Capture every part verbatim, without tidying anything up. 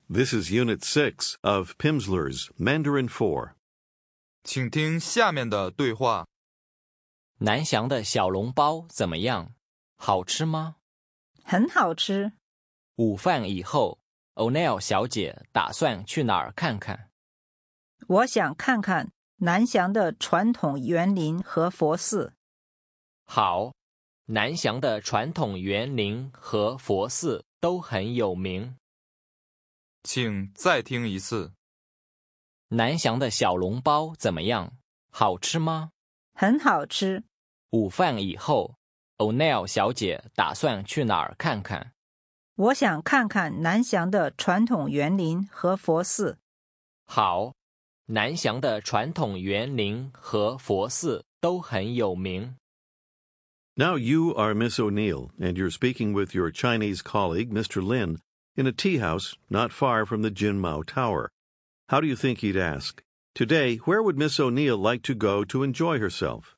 This is Unit six of Pimsleur's Mandarin four. 请听下面的对话。 南翔的小笼包怎么样？好吃吗？ 很好吃。 午饭以后 ，O'Neill 小姐打算去哪儿看看？ 我想看看南翔的传统园林和佛寺。 好，南翔的传统园林和佛寺都很有名。 请再听一次。 南翔的小笼包怎么样？好吃吗？ 很好吃。 午饭以后 ，O'Neill 小姐打算去哪儿看看？ 我想看看南翔的传统园林和佛寺。 好，南翔的传统园林和佛寺都很有名。 Now you are Miss O'Neill, and you're speaking with your Chinese colleague, Mister Lin, in a tea house not far from the Jinmao Tower. How do you think he'd ask? Today, where would Miss O'Neill like to go to enjoy herself?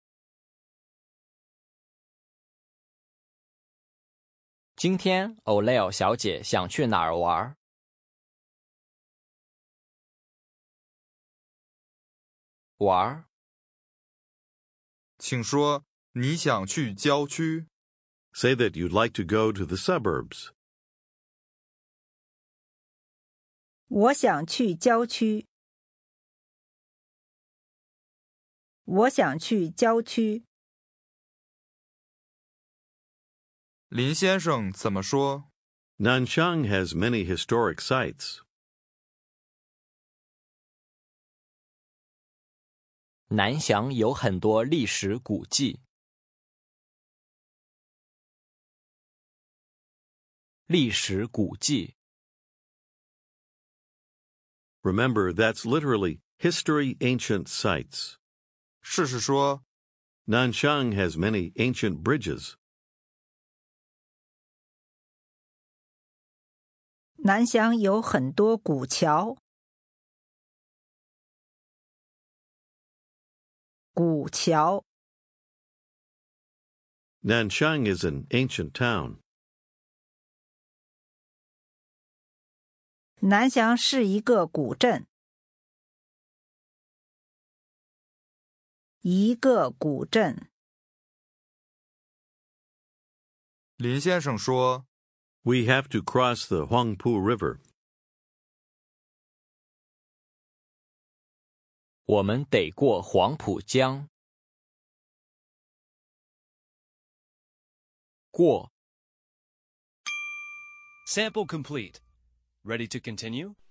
今天 O'Neill 小姐想去哪儿玩？玩？ 请说你想去郊区。 Say that you'd like to go to the suburbs. 我想去郊区。我想去郊区。 林先生怎么说？ Nanchang has many historic sites. 南翔有很多历史古迹。历史古迹。 Remember, that's literally history ancient sites. 试试说。 Nanchang has many ancient bridges. 南翔有很多古桥。古桥。 Nanchang is an ancient town. 南翔是一个古镇。一个古镇。 林先生说 We have to cross the Huangpu River. 我们得过黄浦江。过。 Sample complete. Ready to continue?